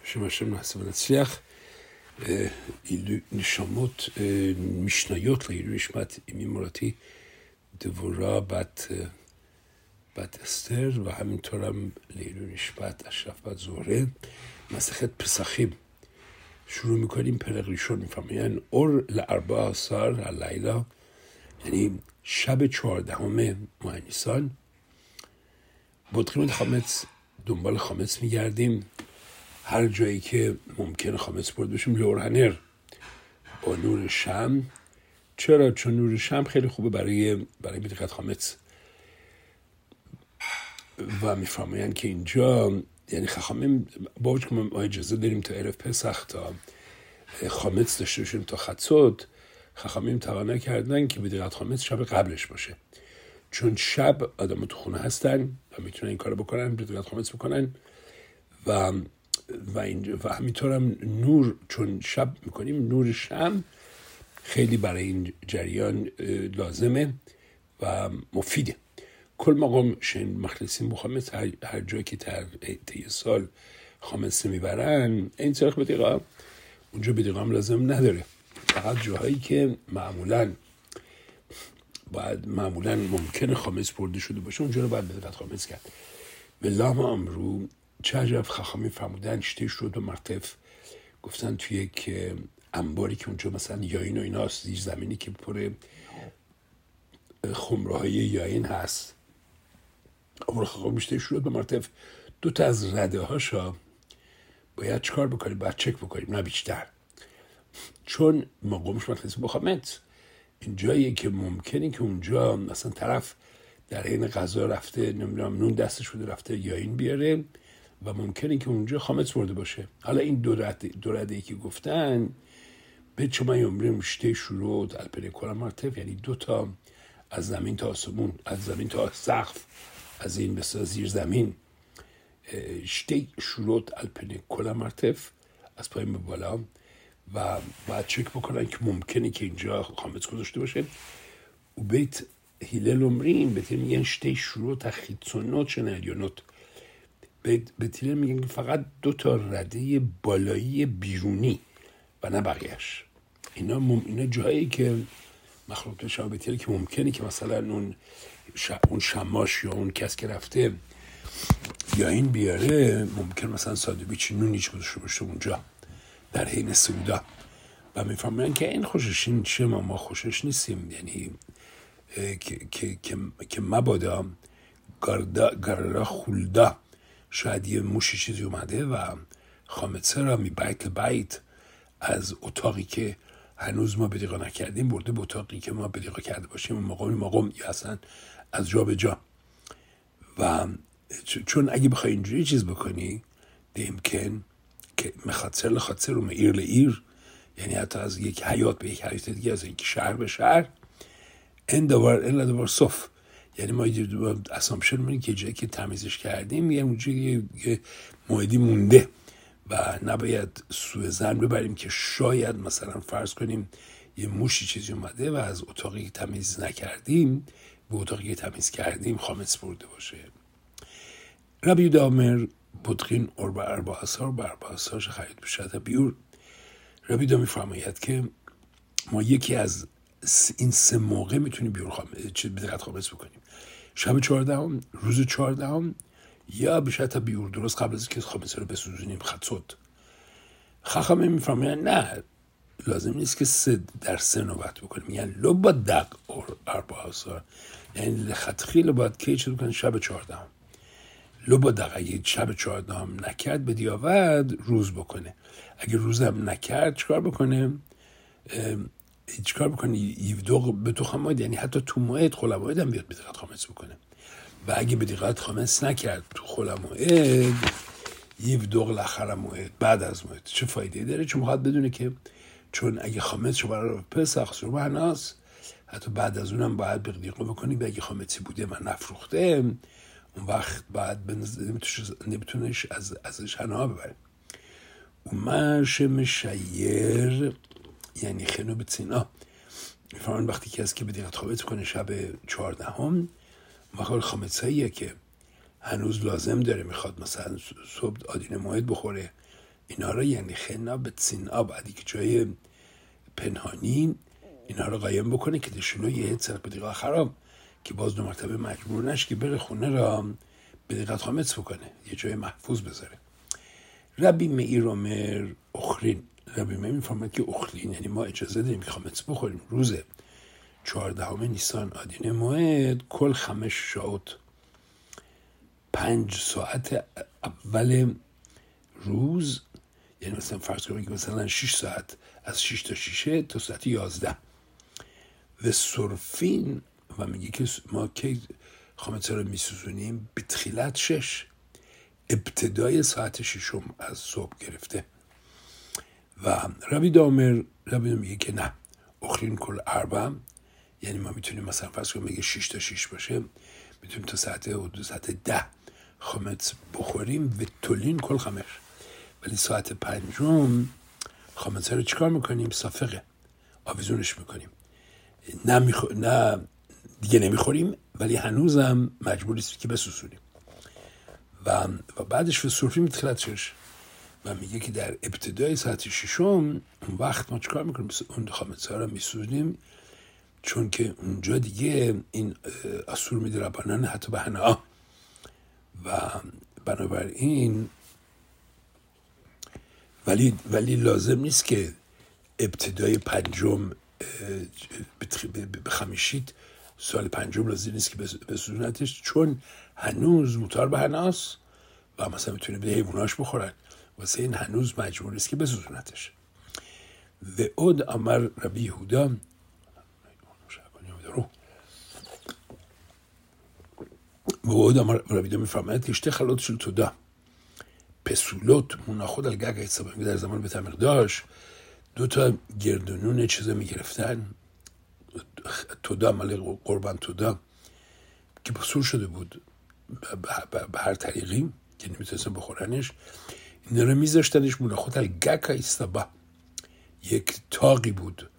Hashem Hashem Natsliach. נשמות משניות לעילוי נשמת אמי מורתי דבורה בת אסתר و همینطورم לעילוי نشمت اشرف בת زهره. מסכת פסחים شروع میکنیم. پرق ראשון میفرمایند אור ל14 הלילה، یعنی شب 14 ماه نیسان. بطخیم خامץ، دنبال خامץ میگردیم هر جایی که ممکنه خامץ برده باشیم. لورهنر با نور شمع. چرا؟ چون نور شمع خیلی خوبه برای بدقت خامץ. و میفرمایند که اینجا یعنی خامیم با وجود که ما اجازه داریم تا عرف پسخ تا خامץ داشته باشیم تا خطوت، خامیم توانه کردن که بدقت خامץ شب قبلش باشه، چون شب آدم تو خونه هستن و میتونن این کارو بکنن، بدقت خامץ بکنن و همینطور هم نور، چون شب میکنیم نور شمع خیلی برای این جریان لازمه و مفیده. کل مقام شن مخلصین با خامץ، هر جایی که طی سال خامץ میبرن این طریق بدقیقه اونجا بدقیقه هم لازم نداره، فقط جاهایی که معمولا ممکنه خامץ برده شده باشه اونجا رو باید بدقت خامץ کرد. بالله امرو چه عجب خخامی فرمودن شتیش رو به مرتف گفتن توی یک انباری که اونجا مثلا یاین و ایناست، زیر زمینی که پر خمره های یاین هست. اول خخامی شتیش رو به مرتف دو تا از رده هاشا باید چکار بکنیم؟ باید چک بکنیم، نه بیشتر، چون مقامش مخلص با خامץ. این جایی که ممکنه که اونجا مثلا طرف در حین غذا رفته نمیدونم نون دستش بوده رفته یاین بیاره و ممکنه که اونجا خامץ برده باشه. حالا این دو رده‌ای که گفتن به چما یومریم شته شروط الپنه کلا مرتف، یعنی دو تا از زمین تا آسمون، از زمین تا سقف، از این بسیار زیر زمین، شته شروط الپنه کلا مرتف، از پایین به بالا، و باید چک بکنن که ممکنه که اینجا خامץ گذاشته باشه. و بیت هیلل امرین بیت میگن شته شروط خیتسونات چن الیونات. بیت هیلل میگن فقط دو تا رده بالایی بیرونی و نه بقیهش. اینا جایی که مخلوق شما بیت هیلل که ممکنه که مثلا اون شماش یا اون کس که رفته یا این بیاره ممکن مثلا سادویچ نونیچ گذاشته باشه اونجا در حین سودا. و میفهمن که این خوشش این چه ما خوشش نیستیم، یعنی که مبادا گردا خولدا شاید یه موشی چیزی اومده و خامڅه را می بیت از اتاقی که هنوز ما بدقیقه نکردیم برده به اتاقی که ما بدقیقه کرده باشیم مقام یا اصلا از جا به جا. و چون اگه بخوای اینجوری چیز بکنی دیمکن که مخاطر لخاطر و ایر لئیر، یعنی حتی از یک حیات به یک حیات دیگه، از یک شهر به شهر، این دوار صف، یعنی ما اسامپشن می‌کنیم که جایی که تمیزش کردیم یه اونجا یه موعدی مونده و نباید سوء ظن ببریم که شاید مثلا فرض کنیم یه موشی چیزی اومده و از اتاقی که تمیز نکردیم به اتاقی که تمیز کردیم خامץ برده باشه. ربی دامر بطخین اور با اربعاسار خرید بشده بیور. ربی دا میفرماید که ما یکی از این سه موقع میتونیم بیور بدقت خامץ بکنیم: شب 14، روز 14 یا بشه تا بیور درست قبل از که خامץ رو بسوزونیم خطوت. خخامه میفرماید نه، لازم نیست که در سه نوبت بکنیم، یعنی لو با دق اور اربعاسار، یعنی لخطخیل باید که چه بکنیم شب 14 لو با دق. اگه شب 14 هم نکرد به دیاود روز بکنه، اگه روز هم نکرد چکار بکنه؟ یفدوق به تو خامد، یعنی حتی تو موعد خلموعد هم بیاد بدقت خامץ بکنه. و اگه بدقت خامץ نکرد تو خلموعد یفدوق لخر موعد، بعد از موعد. چه فایده داره؟ چون باید بدونه که چون اگه خامץ شو برای پسخ سر بهناس حتی بعد از اونم باید بدقیقه بکنی و اگه خامڅی بوده من نفروخته اون وقت بعد نمیتونش ازش هنها ببریم. و مش مشیر یعنی خنو به سینا میفرمان وقتی که از که بدقت خامץ کنه شب 14 وقتی خامڅاییه که هنوز لازم داره میخواد مثلا صبح آدین موعد بخوره اینها رو یعنی خنا به سینا بعدی که جای پنهانی اینها رو قایم بکنه که دشلو یه سرق به دیگه خراب که باز 2 مرتبه مجبور نشه که بره خونه را به دقت خامس بکنه، یه جای محفوظ بذاره. ربی مئیر امر اخرین، ربی مئیر میفرماید که اخرین یعنی ما اجازه داریم که خامس بخوریم روز 14 نیسان آدینه موعد کل 5 شعوت 5 ساعت اول روز، یعنی مثلا فرض کنیم که مثلا 6 ساعت از 6 تا 6 تا ساعت 11 و صرفین و میگه که ما که خامسه رو میسوزونیم بتخیلت 6 ابتدای ساعت 6 از صبح گرفته. و ربی دامر میگه که نه اخرین کل 4 یعنی ما میتونیم مثلا فرض کنیم میگه 6 تا 6 باشه میتونیم تا ساعت 10 خامس بخوریم و تولین کل 5 ولی ساعت 5 خامسه رو چیکار میکنیم؟ صافقه آویزونش میکنیم نه دیگه نمیخوریم ولی هنوزم مجبور نیست که بسوزونیم و بعدش به صرفی میتخلتش و میگه که در ابتدای ساعت 6 اون وقت ما چیکار میکنیم؟ اون خامسه رو میسوزونیم چون که اونجا دیگه این اصول میده ربانان حتی به هنها و بنابراین ولی لازم نیست که ابتدای 5 به خمیشید سال 5 لازم نیست که بسوزونتش چون هنوز موتار به هناست و مثلا میتونه به حیواناش بخورن واسه این هنوز مجبور نیست که بسوزونتش. و اود امر ربی یهودا و اود امر ربی یهودا میفرماید که اشته خلوت شل تودا پسولوت مناخود الگگ حسابه در زمان بیت المقداش 2 گردنون چیزا میگرفتن تودا مال قربان تودا که پسول شده بود به هر طریقی که نمیتونستن بخورنش این رو میذاشتنش مناخود الگگ حسابه یک تاقی بود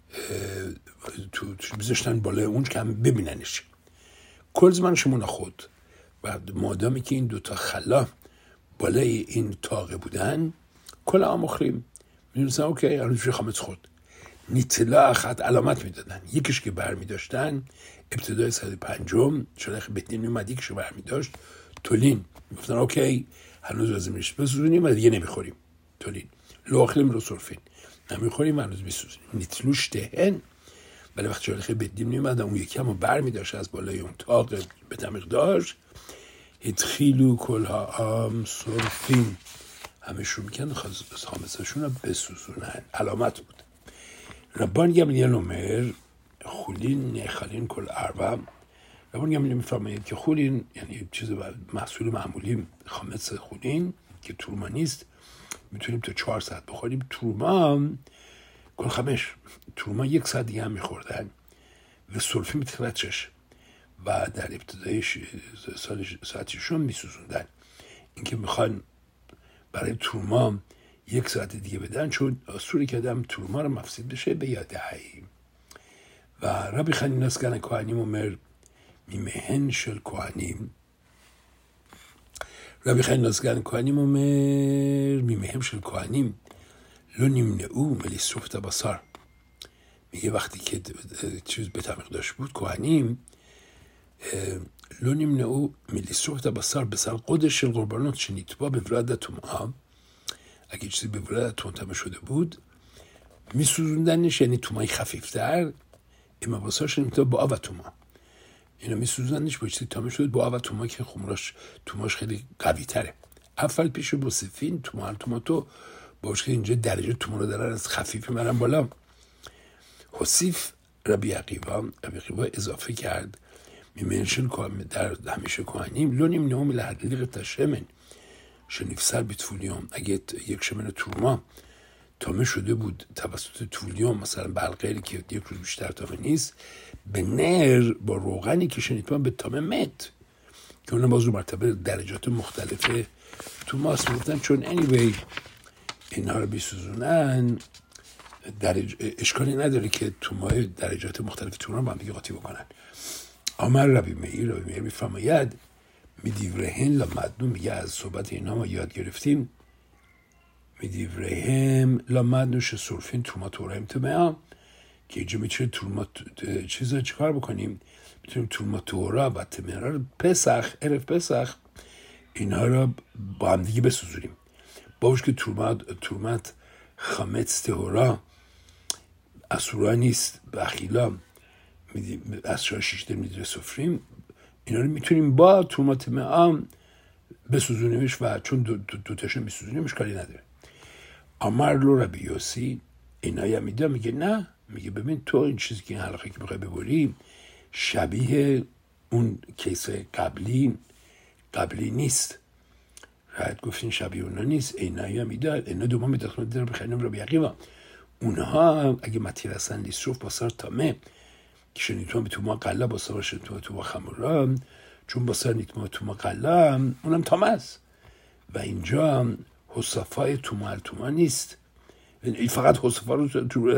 تو میذاشتن بالای اون که هم ببیننش کل زمانش مناخود و مادامی که این 2 خلا بالای این تاقه بودن کل آمخریم میدونستن اوکی هنوز میشه خامس خورد. نیتلا خط علامت میدادن یکیش که برمی داشتن ابتدای ساعت 5 شلخ بهتین میومد یکیش که برمی داشت تولین میگفتن اوکی هنوز لازم نیست بسوزونیم و دیگه نمیخوریم تولین لوخلیم رو صرفین نمیخوریم هنوز بسوزونیم نیتلوش دهن ولی وقتی شلخ بهتین میومد اون یکی هم برمی داشت از بالای اون تاق به تمیق داشت اتخیلو کلها صرفین همه شروع میکن خامساشون رو بسوزونن علامت بود. ربان گملیل اومر خولین نخالین کل 4 ربان گملیل میفرماید که خولین یعنی چیز محصول معمولی خامس خولین که تورما نیست میتونیم تا 4 ساعت بخوریم. تورما کل 5 تورما 1 ساعت دیگه هم میخوردن و صرفی میتخلتش و در ابتدای ساعت 6 میسوزوندن. این که میخوان برای تورما 1 ساعت دیگه بدن چون اصولی که آدم تورما رو مفسد بشه به یاده هایی. و ربی خنین اسکن کوهنیم امر میمهن شل کوهنیم ربی خنین اسکن کوهنیم امر میمهن شل کوهنیم لو نیمنعو ملی صفت بسار میگه وقتی که چیز به تمیق داشت بود کوهنیم لو نیمنعو ملی صفت بسار بسر قدش القربانات شنیتبا به ولادتون اگه چیزی به ولادتون تمه شده بود میسوزوندنش یعنی تومای خفیفتر اما باساش نمیتا با آو توما اینا میسوزوندنش با چیزی تمه شده با آو توما که توماش خیلی قوی تره اول پیش با سفین توماتو باش که اینجا درجه توما رو دارن از خفیف منم بالا. حسیف ربی عقیبا اضافه کرد میمنشن در همیشه کوهنیم لونیم نوم لحدلیق تشمن شنیفسر بیت فولیوم اگه یک شمن تورما تامه شده بود توسط تولیوم مثلا بلغیری که 1 روز بیشتر تامه نیست به نر با روغنی که شنیدم به تامه مت که اونم باز رو مرتبه درجات مختلف توماس میگفتن چون anyway اینها رو بیسوزونن اشکالی نداره که تومای درجات مختلف تورما با هم دیگه قاطی بکنن. آمر ربی مئیر میفرماید میدیورهن لمدنو میگه از صحبت اینا ما یاد گرفتیم میدیوریهم لامد نوش سرفین ترومات اوریم تمام که اینجا میتونیم ترومات چیزا چیکار بکنیم؟ میتونیم ترومات اورا و تمرا رو پسخ عرف پسخ اینها رو با هم دیگه بسوزونیم. باوش که ترومات خامץ تهورا اسورا نیست بخیلا از شاشیش میدیره سفریم، اینا رو میتونیم با ترومات معام بسوزونیمش و چون دوتاشو میسوزونیمش کاری نداره. آمرلو ربی یوسی اینا میده میگه نه، میگه ببین تو این چیزی که این حلقه که بخوای ببری شبیه اون کیس قبلی نیست. راحت گفتین شبیه اونا نیست. اینا میده اینا دوما میدخلن در بخینم رو بیقیما اونها اگه متیر هستن لیسروف باسار تامه که شنیتون به تو ما قلا باسار شنیتون تو ما خمورا چون باسار نیتما تو ما قلا اونم تامه است و اینجا حصفای توما نیست، این فقط حصفا رو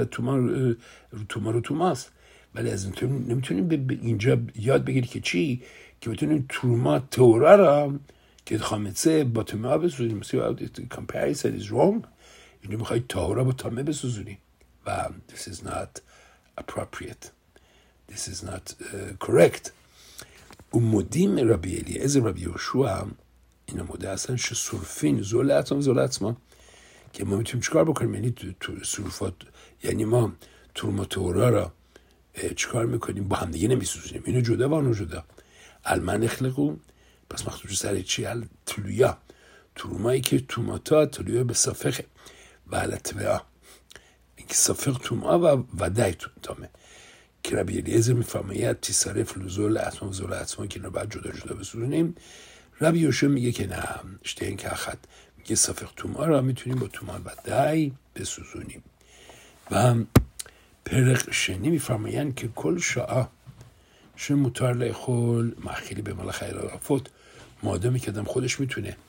توما است. ولی از این نمیتونیم اینجا یاد بگیری که چی؟ که بتونیم توما تورا را که خامڅه با توما بسوزونیم. comparison is wrong. اینجا میخوایی تورا با تامه بسوزونی و this is not appropriate. This is not correct. اون مدیم ربی الیعزر ربی یوشوع اینا مده هستن سرفین زولتما که ما میتونیم چیکار بکنیم؟ یعنی تو سرفات یعنی ما تورا را چیکار میکنیم؟ با هم دیگه نمیسوزونیم، اینو جدا و اونو جدا. المن اخلقو پس مخصوص سر چی؟ تلویا ترومایی که توماتا تلویا به صافقه و علتبعا این که صافق توما و دای تامه که ربی الیعزر میفرماید تیسارف لزول اتما که اینو باید جدا بسوزونیم. ربی یوشوع میگه که نه اشتهین که اخد میگه صافق توما را میتونیم با توما و دای بسوزونیم. و پرق شنی میفرمایند که کل شاعه چه متار لیخول مخیلی به مال خیر رفت مادامی که آدم خودش میتونه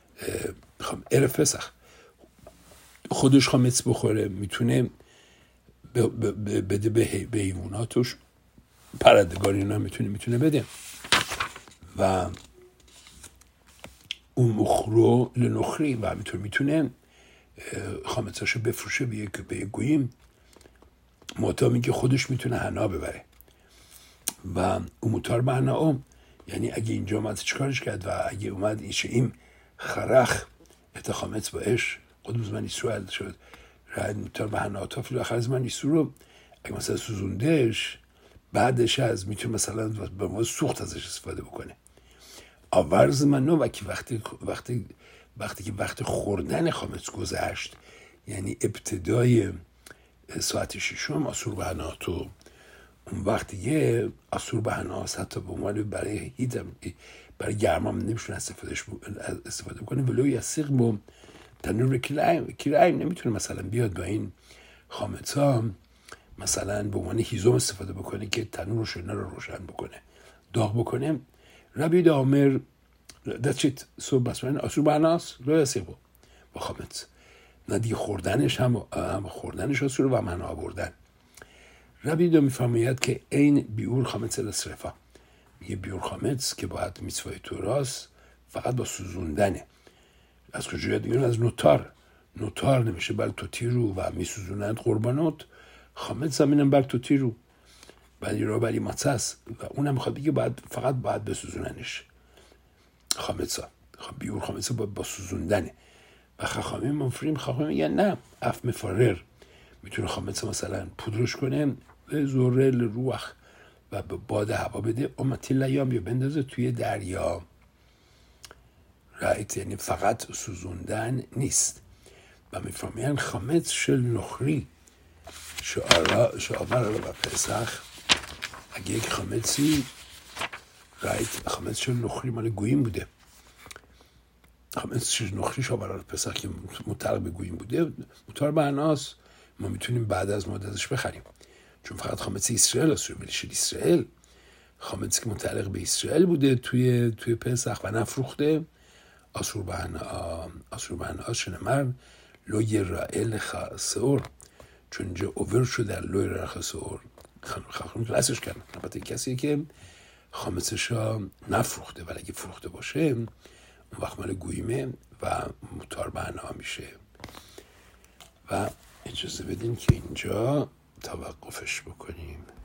عرف پسخ خودش خامץ بخوره، میتونه بده به حیواناتش پرندگان اینا میتونه بده و اون مخرو لنخری و میتونه خامڅاشو بفروشه به گوییم مادامی که خودش میتونه حنا ببره و اون متار به حنا یعنی اگه اینجا اومد چیکارش کرد و اگه اومد این خرخ اتخامت باش قدوم زمان اسرائیل شد رد متار به حنا تافل آخر زمان اسرائیل رو اگه مثلا سوزوندهش بعدش از میتونه مثلا به موضوع سوخت ازش استفاده بکنه. آورز من نو وقتی که وقت خوردن خامץ گذشت یعنی ابتدای ساعت 6 آسور به حناتو اون وقت دیگه آسور به حناست حتی به عنوان برای هیدم برای گرمام نمیشونه استفاده بکنه ولو یسیق با تنور کلایم نمیتونه مثلا بیاد با این خامڅا مثلا به عنوان هیزم استفاده بکنه که تنور رو روشن بکنه داغ بکنه. ربی دامر دچیت سو بسمن آسور به حناست لو یسیق با خامץ نه دیگه خوردنش هم خوردنش آسور و من آوردن. ربی دا میفرماید که این بیور خامץ لصرفا میگه بیور خامץ که باید میسوای توراست فقط با سوزوندنه. از کجا یاد میگیرن؟ از نوتار نمیشه بل توتیرو و میسوزونند قربانات خامץ زمینم بل توتیرو بلی ماتس و اونم میخواد بگه فقط باید بسوزوننش خامڅا بیور خامץ با سوزوندنه. و خاخامی منفریم خاخامی میگن نه اف مفرر میتونه خامڅا مثلا پودرش کنه به زوره روح و به باد هوا بده امتی لیام یا بندازه توی دریا رایت یعنی فقط سوزوندن نیست. و میفرمایند خامץ شل نخری شعار و پسخ اگه یک خامڅی رایت خامץ شل نخری مال گوییم بوده خامץ شل نخری شعار پسخ که متعلق به گوییم بوده متعلق به حناست ما میتونیم بعد از مدت ازش بخریم چون فقط خامץ اسرائیل است ولی شل اسرائیل خامڅی که متعلق به اسرائیل بوده توی پسخ و نفروخته آسور به حنا شنمر لوی رائل خسور چون اینجا اوور شده لوی رائل خسور خانم کلاسش کردن البته کسی که خامڅشا نفروخته ولی اگه فروخته باشه اون وقت مال گویمه و متار به حنا میشه. و اجازه بدین که اینجا توقفش بکنیم.